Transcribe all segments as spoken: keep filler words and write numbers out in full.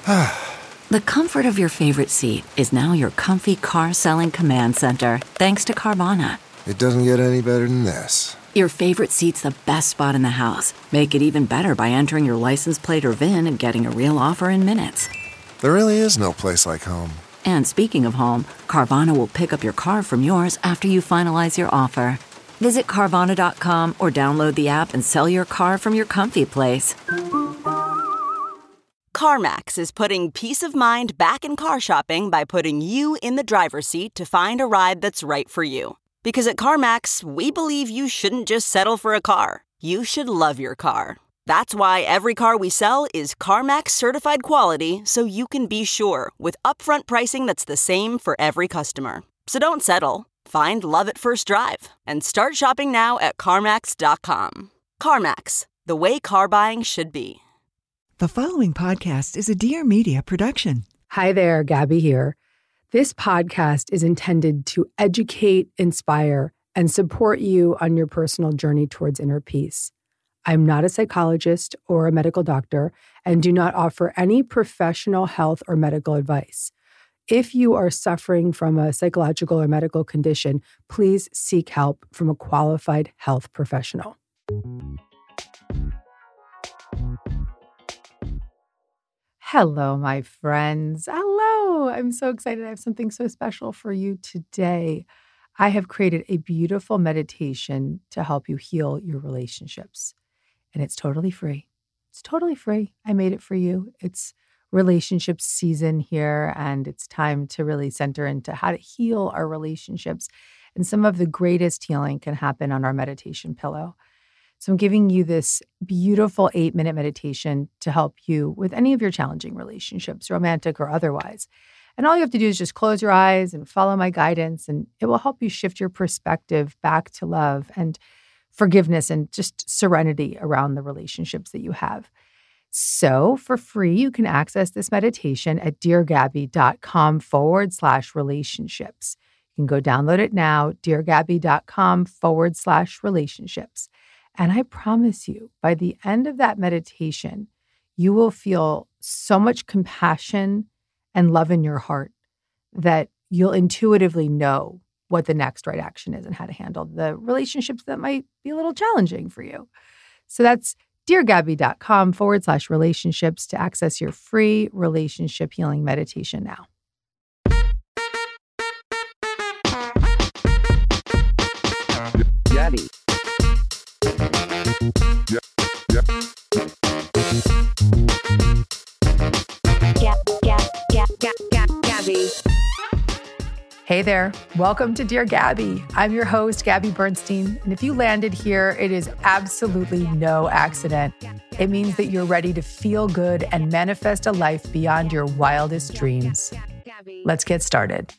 The comfort of your favorite seat is now your comfy car selling command center, thanks to Carvana. It doesn't get any better than this. Your favorite seat's the best spot in the house. Make it even better by entering your license plate or V I N and getting a real offer in minutes. There really is no place like home. And speaking of home, Carvana will pick up your car from yours after you finalize your offer. Visit Carvana dot com or download the app and sell your car from your comfy place. CarMax is putting peace of mind back in car shopping by putting you in the driver's seat to find a ride that's right for you. Because at CarMax, we believe you shouldn't just settle for a car. You should love your car. That's why every car we sell is CarMax certified quality, so you can be sure with upfront pricing that's the same for every customer. So don't settle. Find love at first drive and start shopping now at CarMax dot com. CarMax, the way car buying should be. The following podcast is a Dear Media production. Hi there, Gabby here. This podcast is intended to educate, inspire, and support you on your personal journey towards inner peace. I'm not a psychologist or a medical doctor and do not offer any professional health or medical advice. If you are suffering from a psychological or medical condition, please seek help from a qualified health professional. Hello, my friends. Hello. I'm so excited. I have something so special for you today. I have created a beautiful meditation to help you heal your relationships. And it's totally free. It's totally free. I made it for you. It's relationship season here, and it's time to really center into how to heal our relationships. And some of the greatest healing can happen on our meditation pillow. So I'm giving you this beautiful eight-minute meditation to help you with any of your challenging relationships, romantic or otherwise. And all you have to do is just close your eyes and follow my guidance, and it will help you shift your perspective back to love and forgiveness and just serenity around the relationships that you have. So for free, you can access this meditation at deargabby.com forward slash relationships. You can go download it now, deargabby.com forward slash relationships. And I promise you, by the end of that meditation, you will feel so much compassion and love in your heart that you'll intuitively know what the next right action is and how to handle the relationships that might be a little challenging for you. So that's deargabby.com forward slash relationships to access your free relationship healing meditation now. Gabby. Yeah, yeah. Gab, Gab, Gab, Gab, Gab, Gabby. Hey there. Welcome to Dear Gabby. I'm your host, Gabby Bernstein. And if you landed here, it is absolutely no accident. It means that you're ready to feel good and manifest a life beyond your wildest dreams. Let's get started.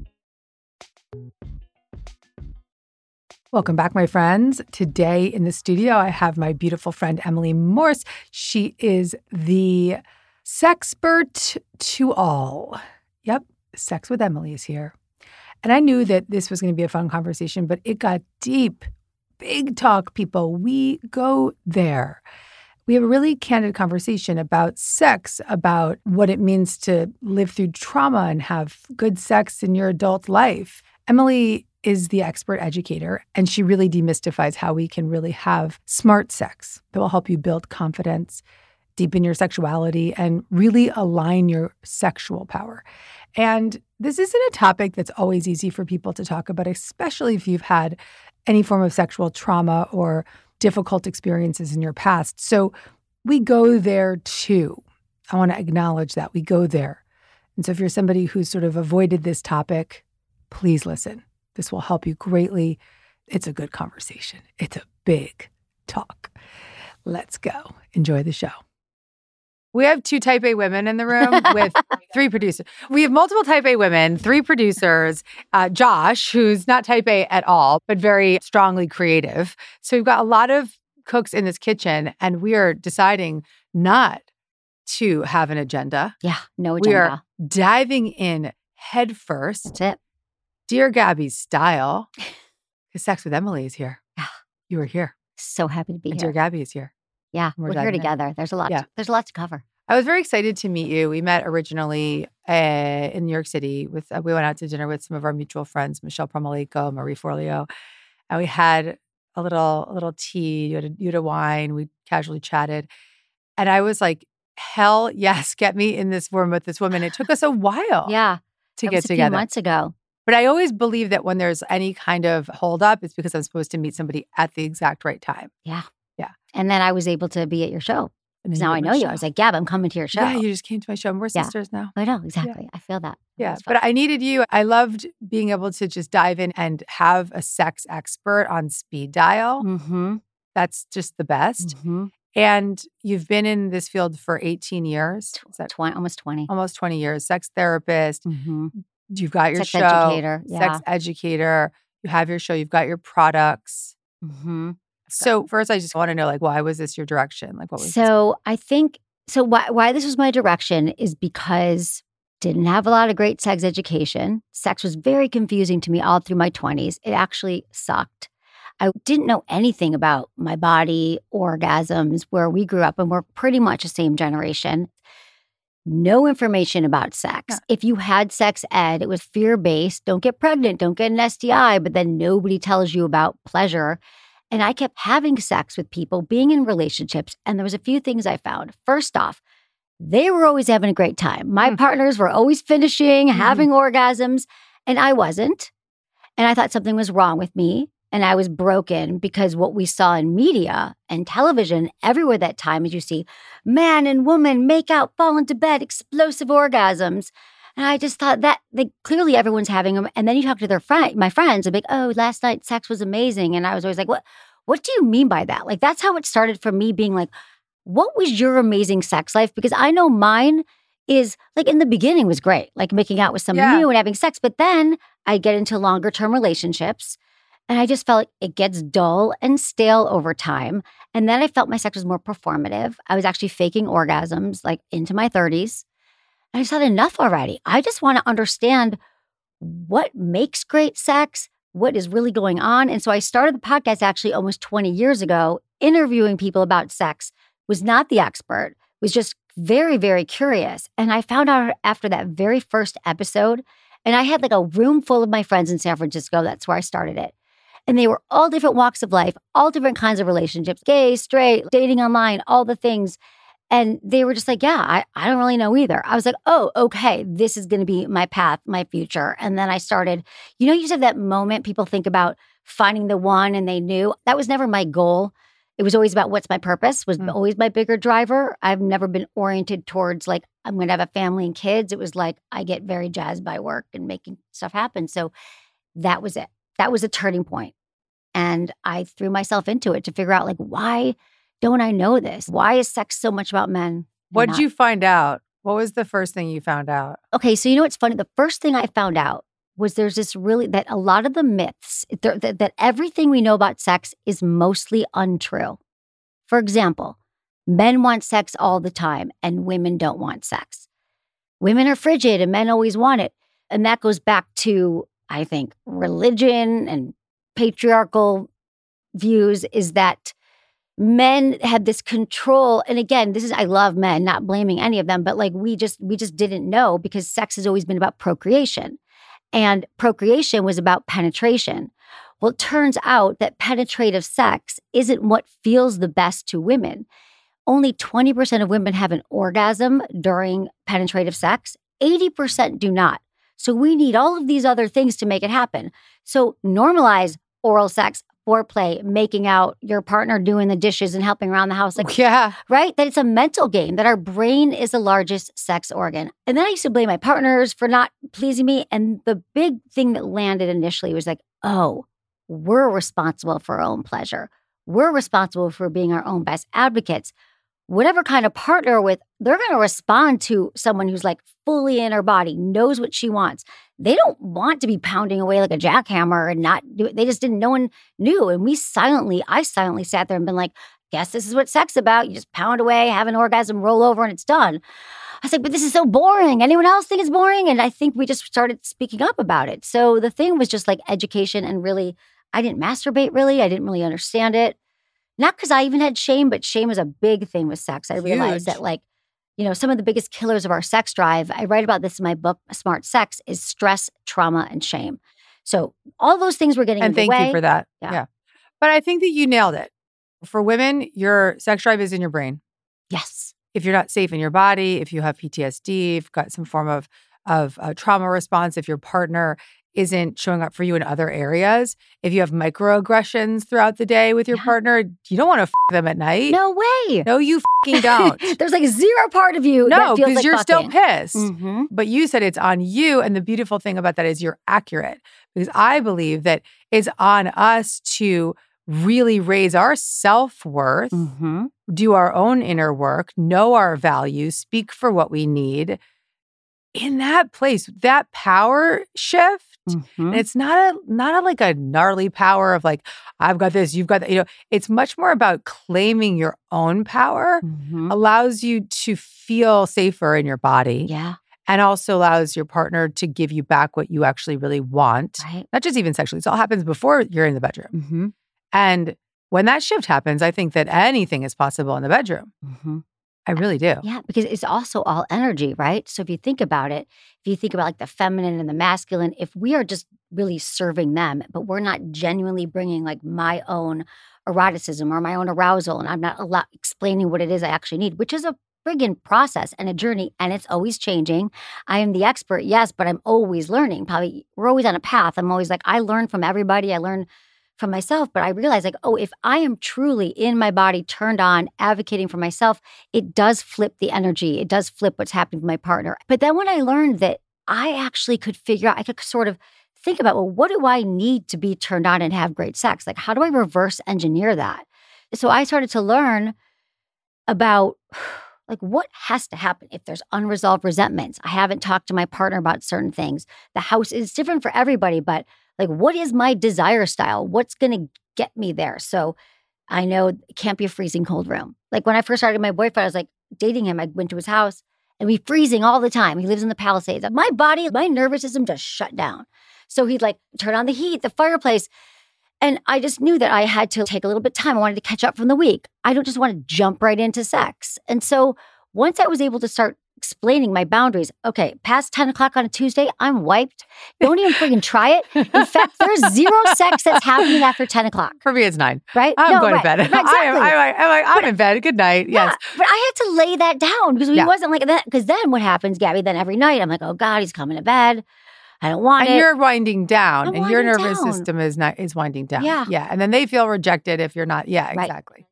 Welcome back, my friends. Today in the studio, I have my beautiful friend, Emily Morse. She is the sexpert to all. Yep, Sex with Emily is here. And I knew that this was going to be a fun conversation, but it got deep. Big talk, people. We go there. We have a really candid conversation about sex, about what it means to live through trauma and have good sex in your adult life. Emily is the expert educator, and she really demystifies how we can really have smart sex that will help you build confidence, deepen your sexuality, and really align your sexual power. And this isn't a topic that's always easy for people to talk about, especially if you've had any form of sexual trauma or difficult experiences in your past. So we go there too. I want to acknowledge that we go there. And so if you're somebody who's sort of avoided this topic, please listen. This will help you greatly. It's a good conversation. It's a big talk. Let's go. Enjoy the show. We have two type A women in the room with three producers. We have multiple type A women, three producers, uh, Josh, who's not type A at all, but very strongly creative. So we've got a lot of cooks in this kitchen, and we are deciding not to have an agenda. Yeah, no agenda. We are diving in head first. That's it. Dear Gabby's style, because Sex with Emily is here. Yeah. You are here. So happy to be and here. Dear Gabby is here. Yeah, We're we're, here diving in. together. There's a lot. Yeah. To, there's a lot to cover. I was very excited to meet you. We met originally uh, in New York City. With uh, we went out to dinner with some of our mutual friends, Michelle Promolico, Marie Forleo, and we had a little a little tea. You had a, you had a wine. We casually chatted, and I was like, "Hell yes, get me in this room with this woman." It took us a while, Yeah. to That get was a together. few months ago. But I always believe that when there's any kind of holdup, it's because I'm supposed to meet somebody at the exact right time. Yeah. Yeah. And then I was able to be at your show. And Because then now you I did know my you. show. I was like, Gab, I'm coming to your show. Yeah, you just came to my show. And we're Yeah. sisters now. I know, exactly. I feel that. Yeah, That's but fun. I needed you. I loved being able to just dive in and have a sex expert on speed dial. Mm-hmm. That's just the best. Mm-hmm. And you've been in this field for eighteen years. Is that twenty, almost twenty. almost twenty years? Sex therapist. Mm-hmm. You've got your Sex show. educator, yeah. Sex educator. You have your show. You've got your products. Mm-hmm. So first, I just want to know, like, why was this your direction? Like, what was this? So I think, so why, why this was my direction is because didn't have a lot of great sex education. Sex was very confusing to me all through my twenties. It actually sucked. I didn't know anything about my body, orgasms, where we grew up, and we're pretty much the same generation. No information about sex. Yeah. If you had sex ed, it was fear-based. Don't get pregnant, don't get an S T I, but then nobody tells you about pleasure. And I kept having sex with people, being in relationships, and there was a few things I found. First off, they were always having a great time. My Mm. partners were always finishing, Mhm. having orgasms, and I wasn't. And I thought something was wrong with me. And I was broken because what we saw in media and television everywhere that time is you see man and woman make out, fall into bed, explosive orgasms. And I just thought that like, clearly everyone's having them. And then you talk to their friend, my friends, and be like, oh, last night sex was amazing. And I was always like, what, what do you mean by that? Like, that's how it started for me being like, what was your amazing sex life? Because I know mine is like in the beginning was great, like making out with someone Yeah. new and having sex. But then I get into longer term relationships. And I just felt like it gets dull and stale over time. And then I felt my sex was more performative. I was actually faking orgasms like into my thirties. And I just had enough already. I just want to understand what makes great sex, what is really going on. And so I started the podcast actually almost twenty years ago, interviewing people about sex, was not the expert, was just very, very curious. And I found out after that very first episode, and I had like a room full of my friends in San Francisco. That's where I started it. And they were all different walks of life, all different kinds of relationships, gay, straight, dating online, all the things. And they were just like, yeah, I, I don't really know either. I was like, oh, okay, this is going to be my path, my future. And then I started, you know, you just have that moment people think about finding the one and they knew. That was never my goal. It was always about what's my purpose, was Mm. always my bigger driver. I've never been oriented towards like, I'm going to have a family and kids. It was like, I get very jazzed by work and making stuff happen. So that was it. That was a turning point. And I threw myself into it to figure out like, why don't I know this? Why is sex so much about men? and What did not- you find out? What was the first thing you found out? Okay, so you know what's funny? The first thing I found out was there's this really, that a lot of the myths, that, that, that everything we know about sex is mostly untrue. For example, men want sex all the time and women don't want sex. Women are frigid and men always want it. And that goes back to, I think, religion and patriarchal views, is that men had this control. And again, this is, I love men, not blaming any of them, but like we just, we just didn't know because sex has always been about procreation. And procreation was about penetration. Well, it turns out that penetrative sex isn't what feels the best to women. Only twenty percent of women have an orgasm during penetrative sex. eighty percent do not. So we need all of these other things to make it happen. So normalize oral sex, foreplay, making out, your partner doing the dishes and helping around the house. Like, Yeah. right? That it's a mental game, that our brain is the largest sex organ. And then I used to blame my partners for not pleasing me. And the big thing that landed initially was like, oh, we're responsible for our own pleasure. We're responsible for being our own best advocates. Whatever kind of partner we're with, they're going to respond to someone who's like fully in her body, knows what she wants. They don't want to be pounding away like a jackhammer and not do it. They just didn't, no one knew. And we silently, I silently sat there and been like, guess this is what sex is about. You just pound away, have an orgasm, roll over, and it's done. I was like, but this is so boring. Anyone else think it's boring? And I think we just started speaking up about it. So the thing was just like education, and really, I didn't masturbate really. I didn't really understand it. Not because I even had shame, but shame is a big thing with sex. I realized Huge. that like you know, some of the biggest killers of our sex drive, I write about this in my book, Smart Sex, is stress, trauma, and shame. So all those things were getting And in the thank way. you for that. Yeah. Yeah. But I think that you nailed it. For women, your sex drive is in your brain. Yes. If you're not safe in your body, if you have P T S D, if you've got some form of, of uh, trauma response, if your partner isn't showing up for you in other areas, if you have microaggressions throughout the day with your Yeah. partner, you don't want to f them at night. No way. No, you fucking don't. There's like zero part of you No, that feels because like you're fucking. still pissed. Mm-hmm. But you said it's on you. And the beautiful thing about that is you're accurate. Because I believe that it's on us to really raise our self-worth, Mm-hmm. do our own inner work, know our values, speak for what we need. In that place, that power shift, Mm-hmm. and it's not a not a, like a gnarly power of like, I've got this, you've got that. You know, it's much more about claiming your own power, Mm-hmm. allows you to feel safer in your body, Yeah. and also allows your partner to give you back what you actually really want. Right. Not just even sexually. It all happens before you're in the bedroom. Mm-hmm. And when that shift happens, I think that anything is possible in the bedroom. Mm-hmm. I really do. Yeah, because it's also all energy, right? So if you think about it, if you think about like the feminine and the masculine, if we are just really serving them, but we're not genuinely bringing like my own eroticism or my own arousal, and I'm not a lot explaining what it is I actually need, which is a friggin' process and a journey, and it's always changing. I am the expert, yes, but I'm always learning. Probably we're always on a path. I'm always like, I learn from everybody. I learn from myself, but I realize like, oh, if I am truly in my body, turned on, advocating for myself, it does flip the energy. It does flip what's happening with my partner. But then when I learned that I actually could figure out, I could sort of think about, well, what do I need to be turned on and have great sex? Like, how do I reverse engineer that? So I started to learn about like what has to happen if there's unresolved resentments. I haven't talked to my partner about certain things. The house is different for everybody, but like, what is my desire style? What's going to get me there? So I know it can't be a freezing cold room. Like when I first started my boyfriend, I was like dating him. I went to his house and we freezing all the time. He lives in the Palisades. My body, my nervous system just shut down. So he'd like turn on the heat, the fireplace. And I just knew that I had to take a little bit of time. I wanted to catch up from the week. I don't just want to jump right into sex. And so once I was able to start explaining my boundaries, okay, past ten o'clock on a Tuesday, I'm wiped. Don't even freaking try it. In fact, there's zero sex that's happening after ten o'clock. For me, it's nine. Right? I'm No, going right. to bed. Right, exactly. I am, I am, I'm, I'm in bed. Good night. Yeah, Yes. but I had to lay that down because he Yeah. wasn't like that. Because then what happens, Gabby? Then every night I'm like, oh God, he's coming to bed. I don't want And it. you're winding down, I'm and your winding nervous down. system is not is winding down. Yeah. Yeah. And then they feel rejected if you're not. Yeah, Right. exactly.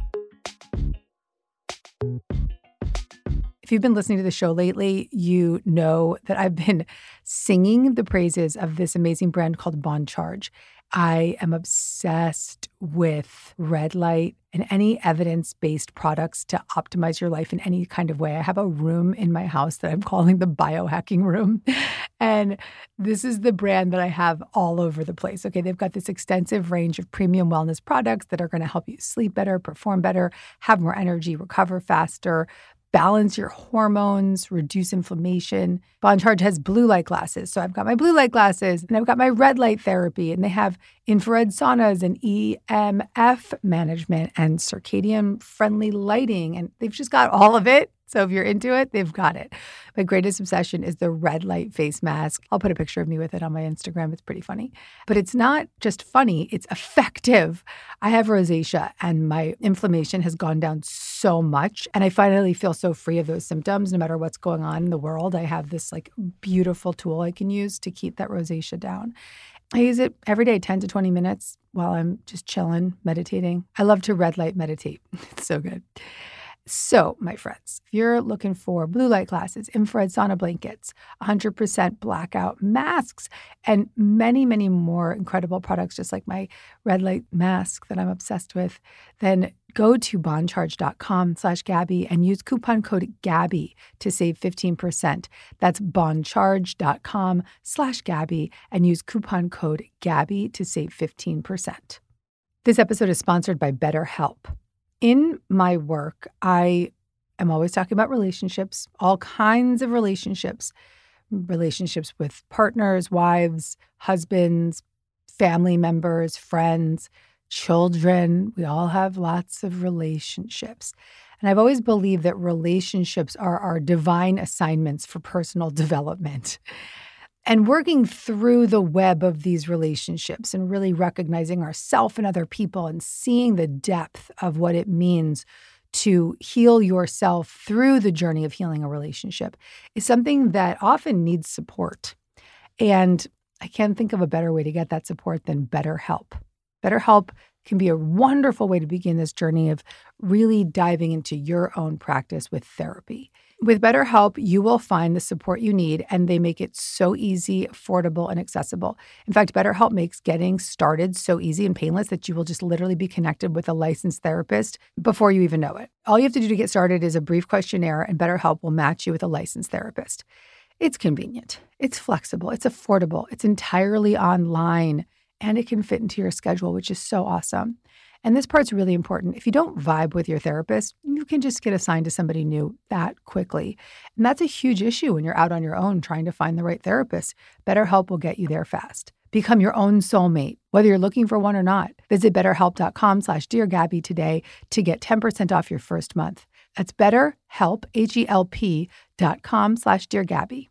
If you've been listening to the show lately, you know that I've been singing the praises of this amazing brand called Bon Charge. I am obsessed with red light and any evidence-based products to optimize your life in any kind of way. I have a room in my house that I'm calling the biohacking room. And this is the brand that I have all over the place. Okay, they've got this extensive range of premium wellness products that are going to help you sleep better, perform better, have more energy, recover faster, balance your hormones, reduce inflammation. Bon Charge has blue light glasses. So I've got my blue light glasses and I've got my red light therapy, and they have infrared saunas and E M F management and circadian friendly lighting. And they've just got all of it. So if you're into it, they've got it. My greatest obsession is the red light face mask. I'll put a picture of me with it on my Instagram. It's pretty funny. But it's not just funny, it's effective. I have rosacea and my inflammation has gone down so much. And I finally feel so free of those symptoms. No matter what's going on in the world, I have this like beautiful tool I can use to keep that rosacea down. I use it every day, ten to twenty minutes while I'm just chilling, meditating. I love to red light meditate. It's so good. So, my friends, if you're looking for blue light glasses, infrared sauna blankets, one hundred percent blackout masks, and many, many more incredible products, just like my red light mask that I'm obsessed with, then go to boncharge.com slash Gabby and use coupon code Gabby to save fifteen percent. That's boncharge.com slash Gabby and use coupon code Gabby to save fifteen percent. This episode is sponsored by BetterHelp. In my work, I am always talking about relationships, all kinds of relationships, relationships with partners, wives, husbands, family members, friends, children. We all have lots of relationships. And I've always believed that relationships are our divine assignments for personal development. And working through the web of these relationships and really recognizing ourselves and other people and seeing the depth of what it means to heal yourself through the journey of healing a relationship is something that often needs support. And I can't think of a better way to get that support than BetterHelp. BetterHelp can be a wonderful way to begin this journey of really diving into your own practice with therapy. With BetterHelp, you will find the support you need, and they make it so easy, affordable, and accessible. In fact, BetterHelp makes getting started so easy and painless that you will just literally be connected with a licensed therapist before you even know it. All you have to do to get started is a brief questionnaire, and BetterHelp will match you with a licensed therapist. It's convenient, it's flexible, it's affordable, it's entirely online, and it can fit into your schedule, which is so awesome. And this part's really important. If you don't vibe with your therapist, you can just get assigned to somebody new that quickly. And that's a huge issue when you're out on your own trying to find the right therapist. BetterHelp will get you there fast. Become your own soulmate, whether you're looking for one or not. Visit betterhelp.com slash Dear Gabby today to get ten percent off your first month. That's betterhelp, H-E-L-P dot com slash Dear Gabby.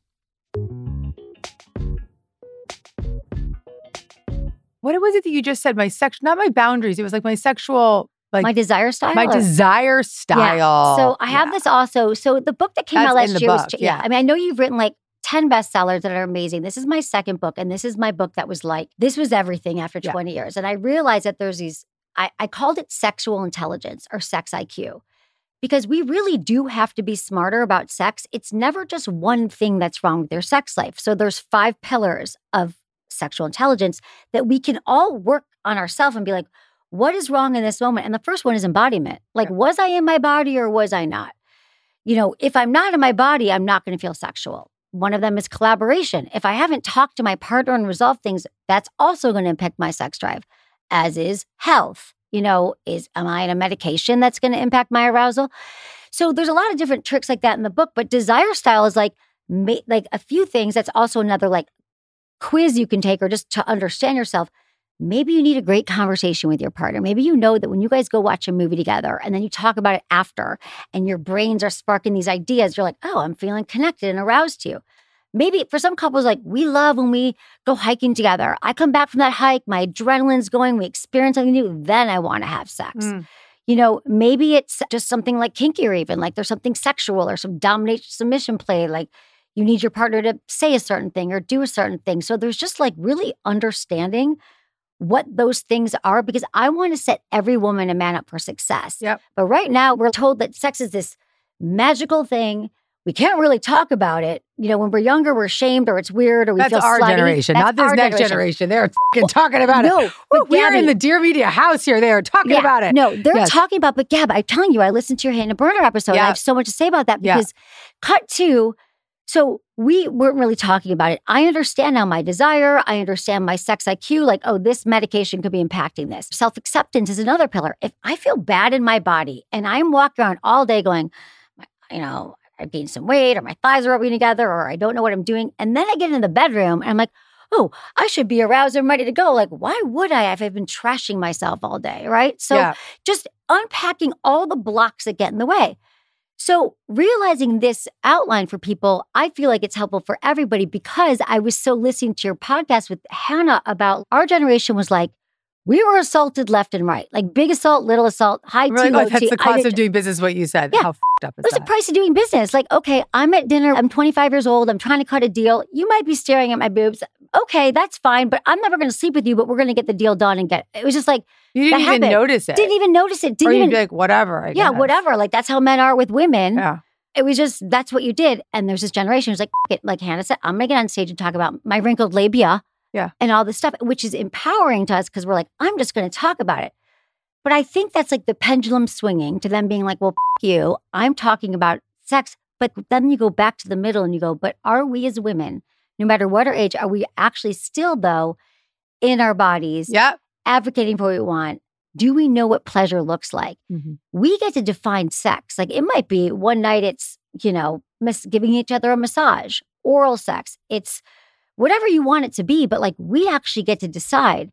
What was it that you just said? My sex, not my boundaries. It was like my sexual, like my desire style. My or? desire style. Yeah. So I have yeah. this also. So the book that came That's out last year book, was, yeah. yeah. I mean, I know you've written like ten bestsellers that are amazing. This is my second book, and this is my book that was like, this was everything after yeah. twenty years. And I realized that there's these, I, I called it sexual intelligence or sex I Q. Because we really do have to be smarter about sex. It's never just one thing that's wrong with your sex life. So there's five pillars of sexual intelligence that we can all work on ourselves and be like, what is wrong in this moment? And the first one is embodiment. Like, yeah. was I in my body or was I not? You know, if I'm not in my body, I'm not going to feel sexual. One of them is collaboration. If I haven't talked to my partner and resolved things, that's also going to impact my sex drive, as is health. You know, is am I on a medication that's going to impact my arousal? So there's a lot of different tricks like that in the book, but desire style is like, ma- like a few things. That's also another like quiz you can take or just to understand yourself. Maybe you need a great conversation with your partner. Maybe you know that when you guys go watch a movie together and then you talk about it after and your brains are sparking these ideas, you're like, oh, I'm feeling connected and aroused to you. Maybe for some couples, like we love when we go hiking together. I come back from that hike, my adrenaline's going, we experience something new, then I want to have sex. Mm. You know, maybe it's just something like kinky or even like there's something sexual or some domination submission play, like you need your partner to say a certain thing or do a certain thing. So there's just like really understanding what those things are, because I want to set every woman and man up for success. Yep. But right now we're told that sex is this magical thing. We can't really talk about it. You know, when we're younger, we're ashamed or it's weird or we That's feel our slutty. generation, That's not this our next generation. generation. They're f***ing talking about no, it. Woo, but we're Gabby, in the Dear Media house here. They are talking yeah, about it. No, they're yes. talking about, but Gab, I'm telling you, I listened to your Hannah Burner episode. Yeah. And I have so much to say about that Yeah. because cut to, so we weren't really talking about it. I understand now my desire. I understand my sex I Q. Like, oh, this medication could be impacting this. Self-acceptance is another pillar. If I feel bad in my body and I'm walking around all day going, you know, I gained some weight or my thighs are rubbing together or I don't know what I'm doing. And then I get in the bedroom and I'm like, oh, I should be aroused and ready to go. Like, why would I if I've been trashing myself all day, right? So yeah. just unpacking all the blocks that get in the way. So realizing this outline for people, I feel like it's helpful for everybody because I was so listening to your podcast with Hannah about our generation was like, we were assaulted left and right, like big assault, little assault, high really? T, low Like, that's T. the cost of doing business, what you said. Yeah. How f***ed up is What's that? the price of doing business? Like, okay, I'm at dinner. I'm twenty-five years old. I'm trying to cut a deal. You might be staring at my boobs. Okay, that's fine. But I'm never going to sleep with you, but we're going to get the deal done and get it. was just like, you didn't even happened. notice it. Didn't even notice it. Didn't or you'd even be like, whatever. I Yeah, guess. whatever. Like, that's how men are with women. Yeah. It was just, that's what you did. And there's this generation who's like, it, like Hannah said, I'm going to get on stage and talk about my wrinkled labia yeah. and all this stuff, which is empowering to us because we're like, I'm just going to talk about it. But I think that's like the pendulum swinging to them being like, well, f- you, I'm talking about sex. But then you go back to the middle and you go, but are we as women, no matter what our age, are we actually still, though, in our bodies, yep. advocating for what we want? Do we know what pleasure looks like? Mm-hmm. We get to define sex. Like it might be one night it's, you know, mis- giving each other a massage, oral sex. It's whatever you want it to be. But like we actually get to decide.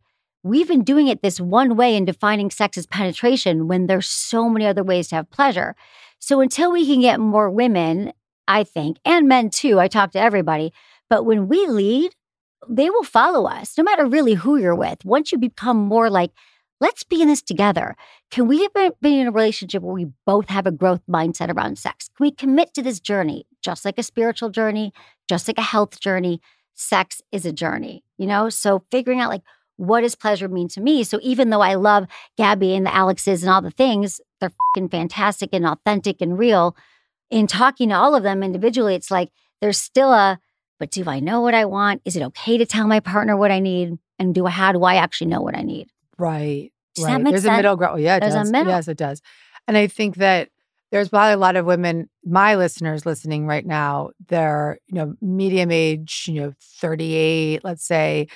we've been doing it this one way and defining sex as penetration when there's so many other ways to have pleasure. So until we can get more women, I think, and men too, I talk to everybody, but when we lead, they will follow us, no matter really who you're with. Once you become more like, let's be in this together. Can we be in a relationship where we both have a growth mindset around sex? Can we commit to this journey? Just like a spiritual journey, just like a health journey, sex is a journey, you know? So figuring out like, what does pleasure mean to me? So even though I love Gabby and the Alexes and all the things, they're fucking fantastic and authentic and real. In talking to all of them individually, it's like, there's still a, but do I know what I want? Is it okay to tell my partner what I need? And do I, how do I actually know what I need? Right. Does right. that make There's sense? a middle ground. Yeah, it There's a does. middle. Yes, it does. And I think that there's probably a lot of women, my listeners listening right now, they're, you know, medium age, you know, thirty-eight, let's say,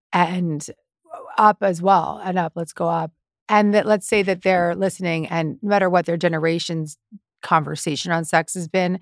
and up as well, and up, let's go up. And that let's say that they're listening, and no matter what their generation's conversation on sex has been,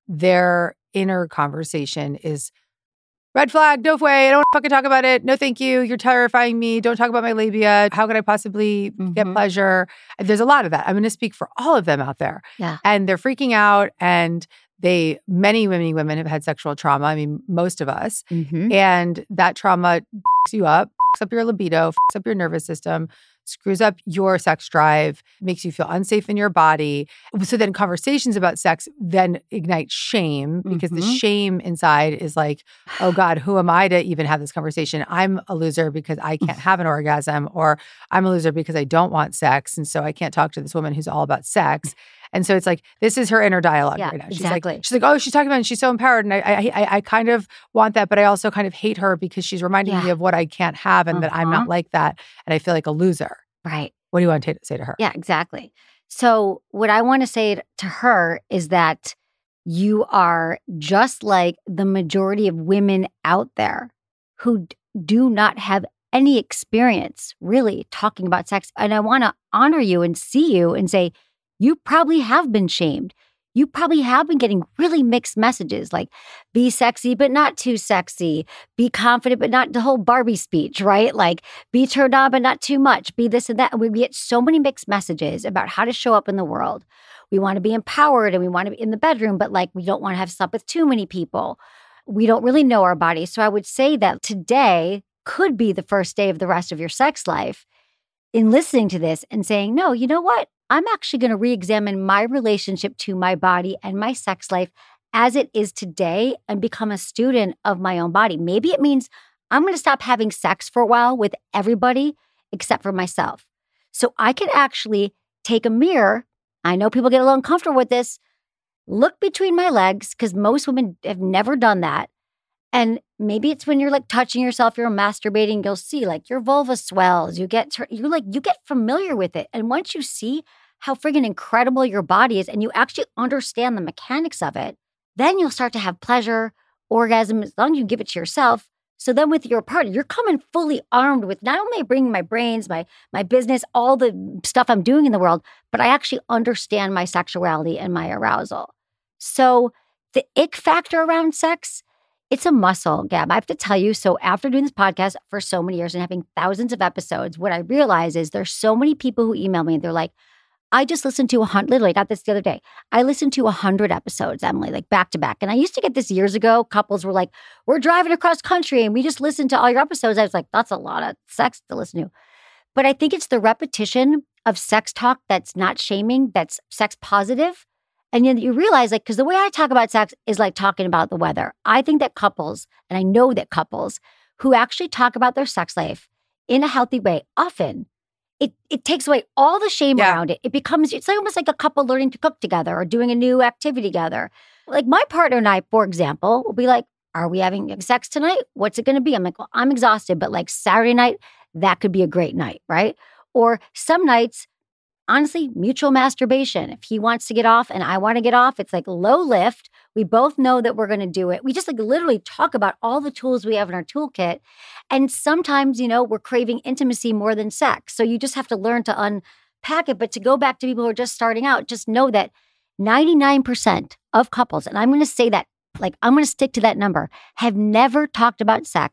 their inner conversation is red flag, no way, I don't want to fucking talk about it. No, thank you. You're terrifying me. Don't talk about my labia. How could I possibly mm-hmm. get pleasure? And there's a lot of that. I'm going to speak for all of them out there. Yeah. And they're freaking out. And they, many, many women have had sexual trauma. I mean, most of us. Mm-hmm. And that trauma f***s you up, f***s up your libido, f***s up your nervous system, screws up your sex drive, makes you feel unsafe in your body. So then conversations about sex then ignite shame, because mm-hmm. the shame inside is like, oh God, who am I to even have this conversation? I'm a loser because I can't have an orgasm, or I'm a loser because I don't want sex. And so I can't talk to this woman who's all about sex. And so it's like, this is her inner dialogue yeah, right now. She's exactly. like, she's like, oh, she's talking about it and she's so empowered. And I, I, I, I kind of want that, but I also kind of hate her because she's reminding yeah. me of what I can't have and uh-huh. that I'm not like that. And I feel like a loser. Right. What do you want to say to her? Yeah, exactly. So what I want to say to her is that you are just like the majority of women out there who d- do not have any experience really talking about sex. And I want to honor you and see you and say, you probably have been shamed. You probably have been getting really mixed messages like be sexy, but not too sexy. Be confident, but not the whole Barbie speech, right? Like be turned on, but not too much. Be this and that. And we get so many mixed messages about how to show up in the world. We want to be empowered and we want to be in the bedroom, but like we don't want to have slept with too many people. We don't really know our bodies. So I would say that today could be the first day of the rest of your sex life in listening to this and saying, no, you know what? I'm actually going to re-examine my relationship to my body and my sex life as it is today and become a student of my own body. Maybe it means I'm going to stop having sex for a while with everybody except for myself. So I can actually take a mirror. I know people get a little uncomfortable with this. Look between my legs, because most women have never done that. And maybe it's when you're like touching yourself, you're masturbating, you'll see like your vulva swells. You get, you like, you get familiar with it. And once you see how friggin' incredible your body is and you actually understand the mechanics of it, then you'll start to have pleasure, orgasm, as long as you give it to yourself. So then with your partner, you're coming fully armed with not only bringing my brains, my, my business, all the stuff I'm doing in the world, but I actually understand my sexuality and my arousal. So the ick factor around sex, it's a muscle, Gab. I have to tell you, so after doing this podcast for so many years and having thousands of episodes, what I realize is there's so many people who email me and they're like, I just listened to a hundred, literally got this the other day. I listened to a hundred episodes, Emily, like back to back. And I used to get this years ago. Couples were like, we're driving across country and we just listened to all your episodes. I was like, that's a lot of sex to listen to. But I think it's the repetition of sex talk that's not shaming, that's sex positive. And you, you realize, like, because the way I talk about sex is like talking about the weather. I think that couples, and I know that couples who actually talk about their sex life in a healthy way, often it it takes away all the shame yeah. around it. It becomes, it's like almost like a couple learning to cook together or doing a new activity together. Like my partner and I, for example, will be like, are we having sex tonight? What's it going to be? I'm like, well, I'm exhausted, but like Saturday night, that could be a great night, right? Or some nights, honestly, mutual masturbation. If he wants to get off and I want to get off, it's like low lift. We both know that we're going to do it. We just like literally talk about all the tools we have in our toolkit. And sometimes, you know, we're craving intimacy more than sex. So you just have to learn to unpack it. But to go back to people who are just starting out, just know that ninety-nine percent of couples, and I'm going to say that, like, I'm going to stick to that number, have never talked about sex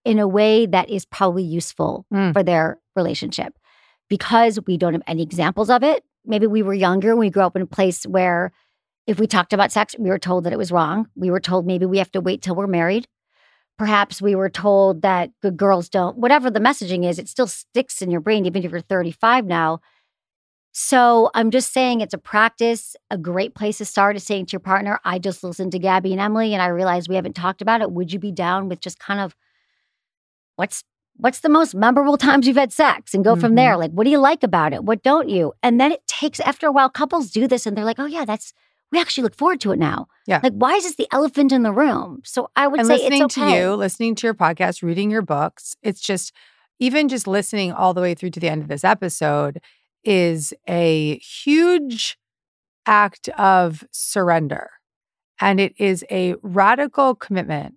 in a way that is probably useful Mm. for their relationship. Because we don't have any examples of it, maybe we were younger and we grew up in a place where if we talked about sex, we were told that it was wrong. We were told maybe we have to wait till we're married. Perhaps we were told that good girls don't, whatever the messaging is, it still sticks in your brain, even if you're thirty-five now. So I'm just saying it's a practice. A great place to start is saying to your partner, I just listened to Gabby and Emily and I realized we haven't talked about it. Would you be down with just kind of what's what's the most memorable times you've had sex and go from Mhm. there? Like, what do you like about it? What don't you? And then it takes, after a while, couples do this and they're like, oh yeah, that's, we actually look forward to it now. Yeah. Like, why is this the elephant in the room? So I would And say listening it's okay. to you, listening to your podcast, reading your books, it's just, even just listening all the way through to the end of this episode is a huge act of surrender. And it is a radical commitment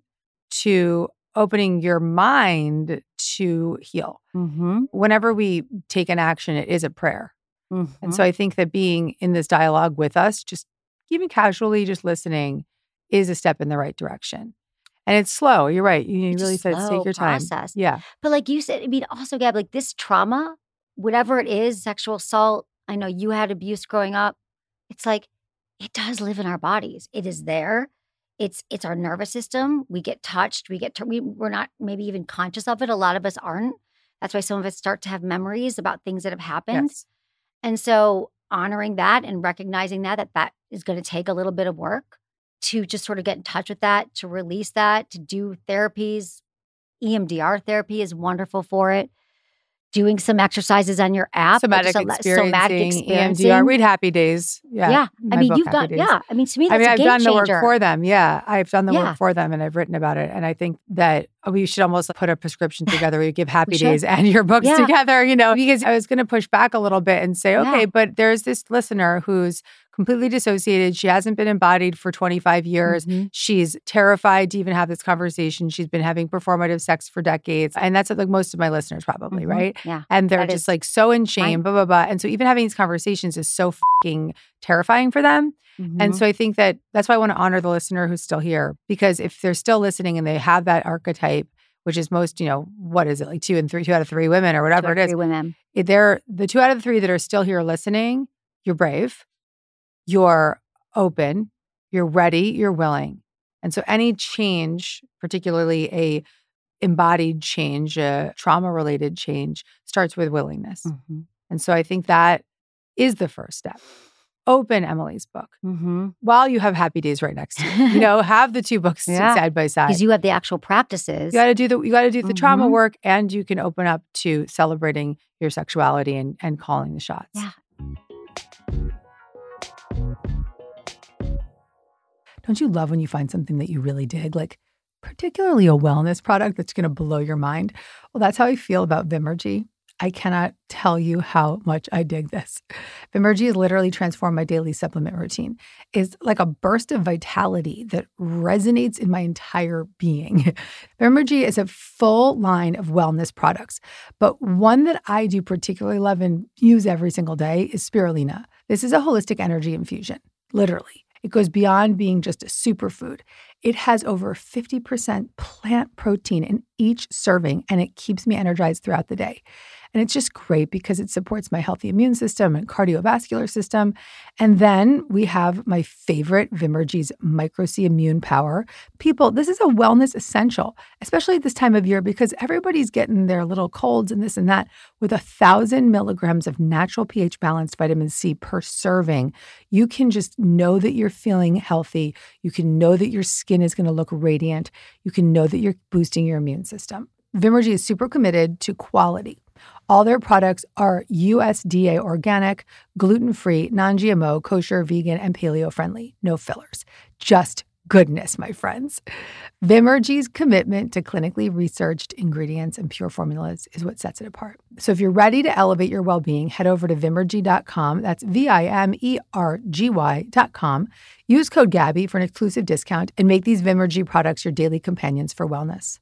to opening your mind to heal. Mm-hmm. Whenever we take an action, it is a prayer. Mm-hmm. And so I think that being in this dialogue with us, just even casually just listening, is a step in the right direction. And it's slow. You're right. You It's a really said slow take your time. process. Yeah. But like you said, I mean, also, Gab, like this trauma, whatever it is, sexual assault, I know you had abuse growing up. It's like, it does live in our bodies. It is there. It's it's our nervous system. We get touched. We get, t- we, we're not maybe even conscious of it. A lot of us aren't. That's why some of us start to have memories about things that have happened. Yes. And so honoring that and recognizing that, that that is going to take a little bit of work to just sort of get in touch with that, to release that, to do therapies. E M D R therapy is wonderful for it. Doing some exercises on your app. Somatic like just a- experiencing, somatic E M D R. experiencing. Read Happy Days. Yeah. Yeah. my I mean, book, you've Happy got, Days. yeah. I mean, to me, that's I mean, a I've game done the changer. work for them. Yeah. I've done the Yeah. work for them and I've written about it. And I think that we should almost put a prescription together where you give Happy should. Days and your books Yeah. together, you know, because I was going to push back a little bit and say, okay, Yeah. but there's this listener who's completely dissociated. She hasn't been embodied for twenty-five years. Mhm. She's terrified to even have this conversation. She's been having performative sex for decades. And that's like most of my listeners probably, Mhm. right? Yeah. And they're That just is like so in shame, right. blah, blah, blah. And so even having these conversations is so fucking terrifying for them. And Mhm. so I think that that's why I want to honor the listener who's still here, because if they're still listening and they have that archetype, which is most, you know, what is it, like two and three, two out of three women or whatever it is. Three women. If they're the two out of the three that are still here listening, you're brave, you're open, you're ready, you're willing. And so any change, particularly a embodied change, a trauma-related change, starts with willingness. Mhm. And so I think that is the first step. Open Emily's book Mhm. while you have Happy Days right next to you. You know, have the two books Yeah. side by side. Because you have the actual practices. You got to do the you got to do the trauma Mhm. work, and you can open up to celebrating your sexuality and and calling the shots. Yeah. Don't you love when you find something that you really dig, like particularly a wellness product that's going to blow your mind? Well, that's how I feel about Vimergy. I cannot tell you how much I dig this. Vimergy has literally transformed my daily supplement routine. It's like a burst of vitality that resonates in my entire being. Vimergy is a full line of wellness products, but one that I do particularly love and use every single day is spirulina. This is a holistic energy infusion, literally. It goes beyond being just a superfood. It has over fifty percent plant protein in each serving, and it keeps me energized throughout the day. And it's just great because it supports my healthy immune system and cardiovascular system. And then we have my favorite, Vimergy's Micro C Immune Power. People, this is a wellness essential, especially at this time of year, because everybody's getting their little colds and this and that. With a thousand milligrams of natural pH balanced vitamin C per serving, you can just know that you're feeling healthy. You can know that your skin is going to look radiant. You can know that you're boosting your immune system. Vimergy is super committed to quality. All their products are U S D A organic, gluten-free, non-G M O, kosher, vegan, and paleo-friendly. No fillers. Just goodness, my friends. Vimergy's commitment to clinically researched ingredients and pure formulas is what sets it apart. So if you're ready to elevate your well-being, head over to Vimergy dot com. That's V I M E R G Y dot com. Use code Gabby for an exclusive discount and make these Vimergy products your daily companions for wellness.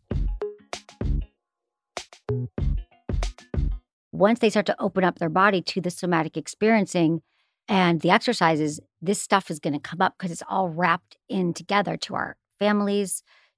Once they start to open up their body to the somatic experiencing and the exercises, this stuff is going to come up because it's all wrapped in together to our families,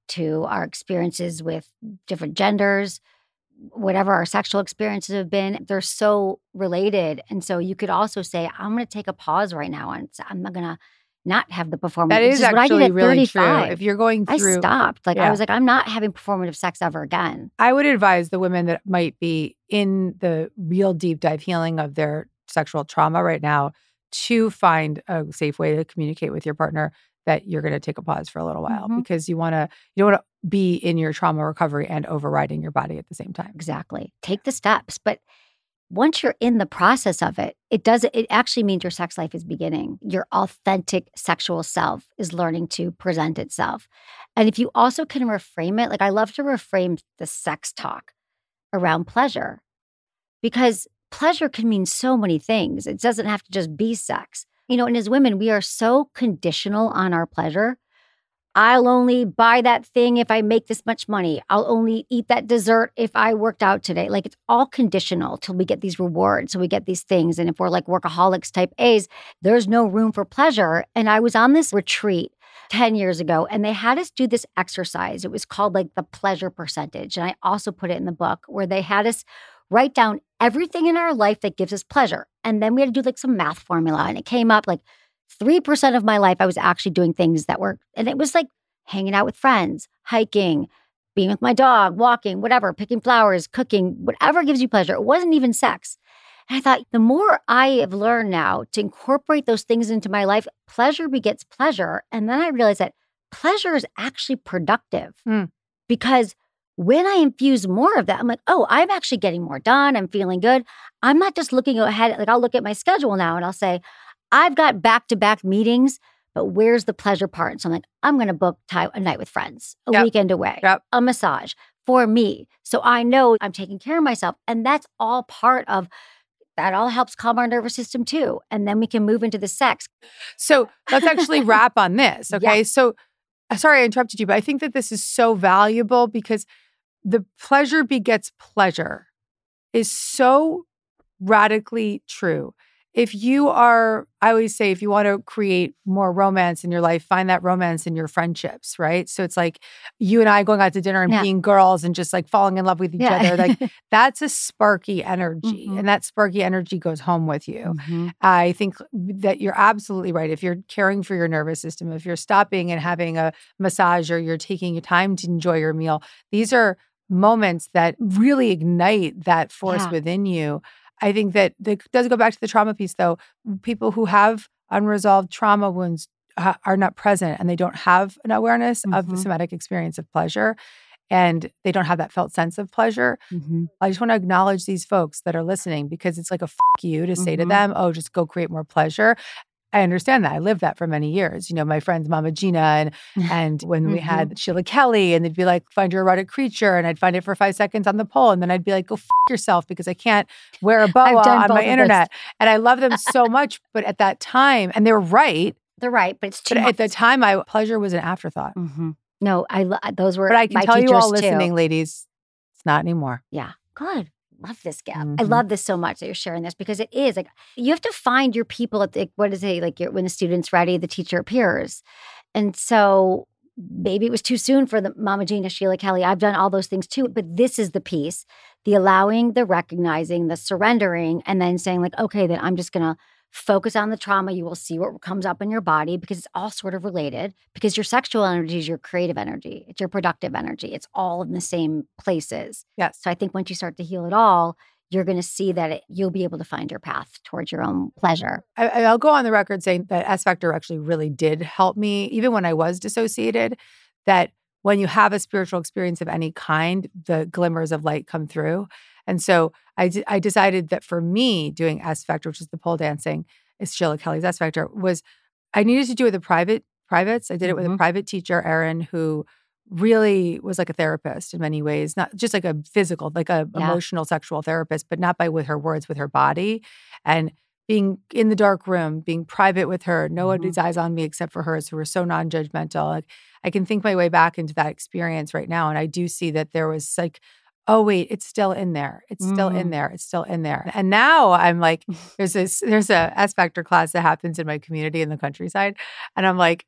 to our experiences with different genders, whatever our sexual experiences have been. They're so related. And so you could also say, I'm going to take a pause right now and I'm not going to not have the performance. That is what I actually did at really true. thirty-five. If you're going through, I stopped. Like yeah. I was like, I'm not having performative sex ever again. I would advise the women that might be in the real deep dive healing of their sexual trauma right now to find a safe way to communicate with your partner that you're going to take a pause for a little while, Mhm. because you want to you don't want to be in your trauma recovery and overriding your body at the same time. Exactly. Take the steps. But once you're in the process of it, it does it actually means your sex life is beginning. Your authentic sexual self is learning to present itself. And if you also can reframe it, like I love to reframe the sex talk around pleasure, because pleasure can mean so many things. It doesn't have to just be sex. You know, and as women, we are so conditional on our pleasure. I'll only buy that thing if I make this much money. I'll only eat that dessert if I worked out today. Like it's all conditional till we get these rewards. So we get these things. And if we're like workaholics type A's, there's no room for pleasure. And I was on this retreat ten years ago and they had us do this exercise. It was called like the pleasure percentage. And I also put it in the book where they had us write down everything in our life that gives us pleasure. And then we had to do like some math formula. And it came up like three percent of my life, I was actually doing things that were, and it was like hanging out with friends, hiking, being with my dog, walking, whatever, picking flowers, cooking, whatever gives you pleasure. It wasn't even sex. And I thought the more I have learned now to incorporate those things into my life, pleasure begets pleasure. And then I realized that pleasure is actually productive Mm. because when I infuse more of that, I'm like, oh, I'm actually getting more done. I'm feeling good. I'm not just looking ahead. Like I'll look at my schedule now and I'll say, I've got back-to-back meetings, but where's the pleasure part? And so I'm like, I'm going to book time, a night with friends, a Yep. weekend away, Yep. a massage for me. So I know I'm taking care of myself. And that's all part of, that all helps calm our nervous system too. And then we can move into the sex. So let's actually wrap on this. Okay. Yes. So uh, sorry I interrupted you, but I think that this is so valuable because the pleasure begets pleasure is so radically true. If you are, I always say, if you want to create more romance in your life, find that romance in your friendships, right? So it's like you and I going out to dinner and Yeah. being girls and just like falling in love with each Yeah. other. Like that's a sparky energy. Mhm. And that sparky energy goes home with you. Mhm. I think that you're absolutely right. If you're caring for your nervous system, if you're stopping and having a massage or you're taking your time to enjoy your meal, these are moments that really ignite that force Yeah. within you. I think that it does go back to the trauma piece, though. People who have unresolved trauma wounds ha- are not present and they don't have an awareness of the Mhm. somatic experience of pleasure and they don't have that felt sense of pleasure. Mhm. I just want to acknowledge these folks that are listening because it's like a f you to say to Mhm. them, oh, just go create more pleasure. I understand that. I lived that for many years. You know, my friends, Mama Gina, and and when we Mhm. had Sheila Kelly, and they'd be like, find your erotic creature, and I'd find it for five seconds on the pole, and then I'd be like, go f yourself because I can't wear a boa I've done on both my of those. internet. And I love them so much, but at that time, and they were right, They're right, but it's too but much. at the time, I pleasure was an afterthought. Mhm. No, I lo- those were But I can my tell you teachers all too. listening, ladies, it's not anymore. Yeah. Good. Love this, Gab. I Mhm. love this so much that you're sharing this because it is like you have to find your people at the, what is it, like your, when the student's ready, the teacher appears. And so maybe it was too soon for the Mama Gina, Sheila Kelly. I've done all those things too, but this is the piece, the allowing, the recognizing, the surrendering, and then saying like, okay, then I'm just going to focus on the trauma. You will see what comes up in your body because it's all sort of related because your sexual energy is your creative energy. It's your productive energy. It's all in the same places. Yes. So I think once you start to heal it all, you're going to see that it, you'll be able to find your path towards your own pleasure. I, I'll go on the record saying that S Factor actually really did help me, even when I was dissociated, that when you have a spiritual experience of any kind, the glimmers of light come through. And so I, d- I decided that for me, doing S Factor, which is the pole dancing, is Sheila Kelly's S Factor, was I needed to do it with a private privates. I did it with a Mhm. private teacher, Erin, who really was like a therapist in many ways, not just like a physical, like a Yeah. emotional sexual therapist, but not by with her words, with her body. And being in the dark room, being private with her, nobody's eyes on me except for hers, who were so non-judgmental. Like I can think my way back into that experience right now. And I do see that there was like, oh wait, it's still in there. It's still in Mm. there. It's still in there. And now I'm like, there's this, there's a S Factor class that happens in my community in the countryside. And I'm like,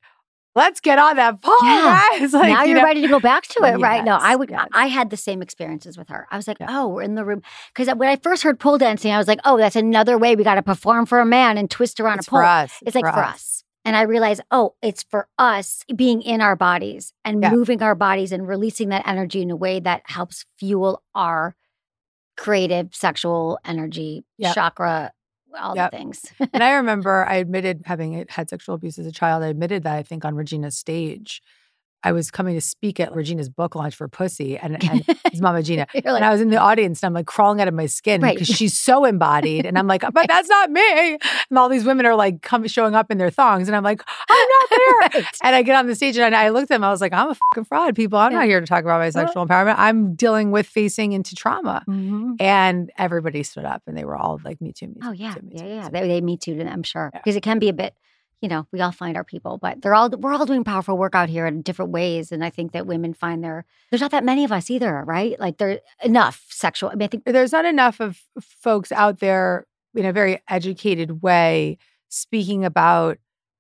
let's get on that pole, Yeah. guys. Like, now you you're know, ready to go back to it, right? No, Yes, I would. yes. I had the same experiences with her. I was like, Yeah. oh, we're in the room. Because when I first heard pole dancing, I was like, oh, that's another way we got to perform for a man and twist around It's a pole. for us. It's like for us. And I realized, oh, it's for us being in our bodies and Yeah. moving our bodies and releasing that energy in a way that helps fuel our creative, sexual energy, Yep. chakra, all Yep. the things. And I remember I admitted having had sexual abuse as a child. I admitted that, I think, on Regina's stage. I was coming to speak at Regina's book launch for Pussy, and, and it's Mama Gina. You're And like, I was in the audience, and I'm like crawling out of my skin Right. because she's so embodied. And I'm like, but that's not me. And all these women are like come, showing up in their thongs. And I'm like, I'm not there. Right. And I get on the stage and I looked at them. I was like, I'm a fucking fraud, people. I'm not here to talk about my sexual empowerment. I'm dealing with facing into trauma. Mhm. And everybody stood up and they were all like, me too, me too. Oh, me yeah. too, me Yeah, too, me yeah. too. They, they me too, I'm sure. Yeah. Because it can be a bit, you know, we all find our people, but they're all, we're all doing powerful work out here in different ways. And I think that women find their, there's not that many of us either, right? Like there enough sexual, I mean, I think, There's not enough of folks out there in a very educated way speaking about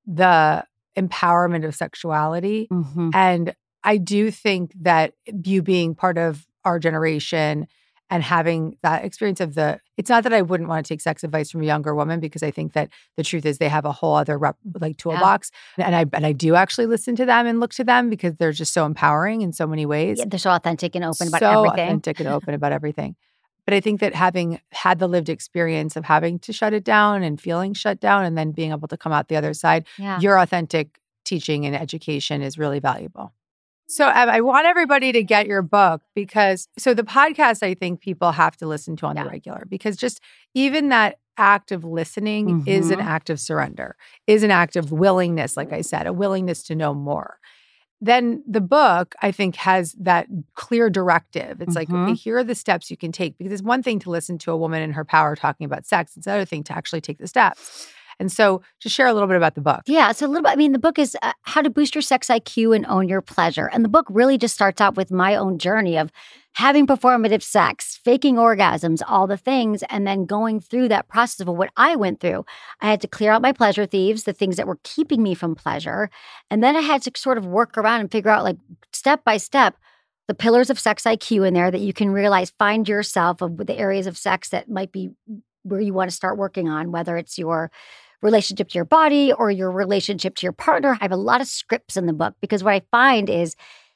the empowerment of sexuality. Mhm. And I do think that you being part of our generation and having that experience of the, it's not that I wouldn't want to take sex advice from a younger woman, because I think that the truth is they have a whole other rep, like toolbox. And I and I do actually listen to them and look to them because they're just so empowering in so many ways. yeah, they're so authentic and open about so everything. authentic and open about everything. But I think that having had the lived experience of having to shut it down and feeling shut down and then being able to come out the other side, Yeah. your authentic teaching and education is really valuable. So Em, I want everybody to get your book because, so the podcast, I think people have to listen to on Yeah. the regular, because just even that act of listening is an Mhm. act of surrender, is an act of willingness, like I said, a willingness to know more. Then the book, I think, has that clear directive. It's like, Mhm. okay, here are the steps you can take. Because it's one thing to listen to a woman in her power talking about sex. It's another thing to actually take the steps. And so just share a little bit about the book. Yeah, so a little bit. I mean, the book is uh, How to Boost Your Sex I Q and Own Your Pleasure. And the book really just starts out with my own journey of having performative sex, faking orgasms, all the things, and then going through that process of what I went through. I had to clear out my pleasure thieves, the things that were keeping me from pleasure. And then I had to sort of work around and figure out, like, step by step, the pillars of sex I Q in there that you can realize, find yourself of the areas of sex that might be where you want to start working on, whether it's your relationship to your body or your relationship to your partner. I have a lot of scripts in the book because what I find is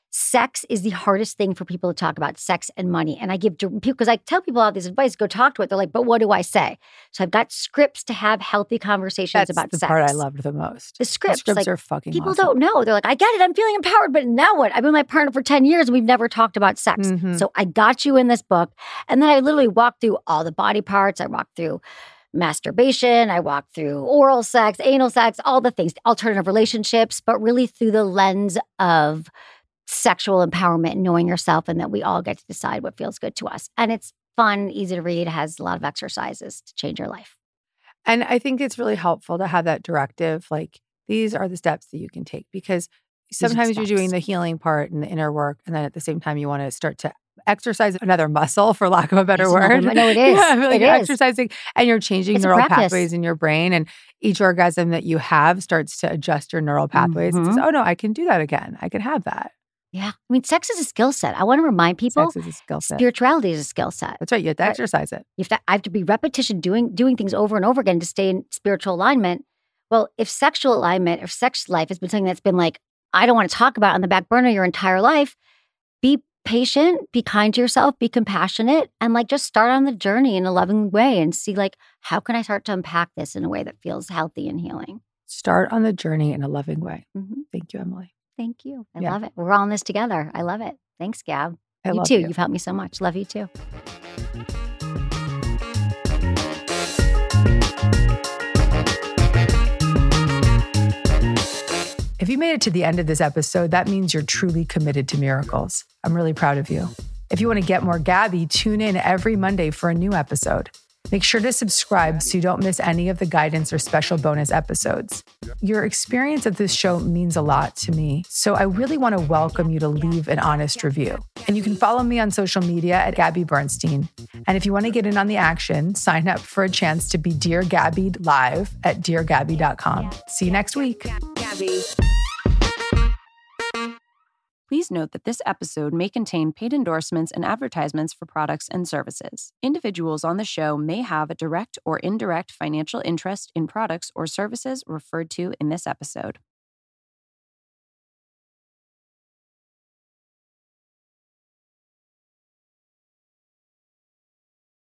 sex is the hardest thing for people to talk about, sex and money. And I give people, because I tell people all this advice, go talk to it. They're like, but what do I say? So I've got scripts to have healthy conversations That's about the sex. part I loved the most. The scripts, scripts like, are fucking People awesome. don't know. They're like, I get it. I'm feeling empowered, but now what? I've been with my partner for ten years and we've never talked about sex. Mhm. So I got you in this book. And then I literally walked through all the body parts. I walked through masturbation. I walked through oral sex, anal sex, all the things, alternative relationships, but really through the lens of sexual empowerment and knowing yourself, and that we all get to decide what feels good to us. And it's fun, easy to read, has a lot of exercises to change your life. And I think it's really helpful to have that directive. Like, these are the steps that you can take, because are the sometimes you're doing the steps. healing part and the inner work. And then at the same time, you want to start to exercise another muscle, for lack of a better It's word. another- no, it is. Yeah, like It you're is. exercising and you're changing It's a neural practice. pathways in your brain. And each orgasm that you have starts to adjust your neural pathways. It says, Mhm. oh, no, I can do that again. I can have that. Yeah. I mean, sex is a skill set. I want to remind people Sex is a skill set. spirituality is a skill set. That's right. You have to Right. exercise it. You have to, I have to be repetition, doing doing things over and over again to stay in spiritual alignment. Well, if sexual alignment or sex life has been something that's been like, I don't want to talk about on the back burner your entire life, be patient, be kind to yourself, be compassionate, and like just start on the journey in a loving way and see, like, how can I start to unpack this in a way that feels healthy and healing? Start on the journey in a loving way. Mm-hmm. Thank you, Emily. Thank you. I Yeah. love it. We're all in this together. I love it. Thanks, Gab. I you love too. you. You've helped me so much. Love you too. If you made it to the end of this episode, that means you're truly committed to miracles. I'm really proud of you. If you want to get more Gabby, tune in every Monday for a new episode. Make sure to subscribe so you don't miss any of the guidance or special bonus episodes. Your experience of this show means a lot to me, so I really want to welcome you to leave an honest review. And you can follow me on social media at Gabby Bernstein. And if you want to get in on the action, sign up for a chance to be Dear Gabby live at dear gabby dot com. See you next week. Gabby. Please note that this episode may contain paid endorsements and advertisements for products and services. Individuals on the show may have a direct or indirect financial interest in products or services referred to in this episode.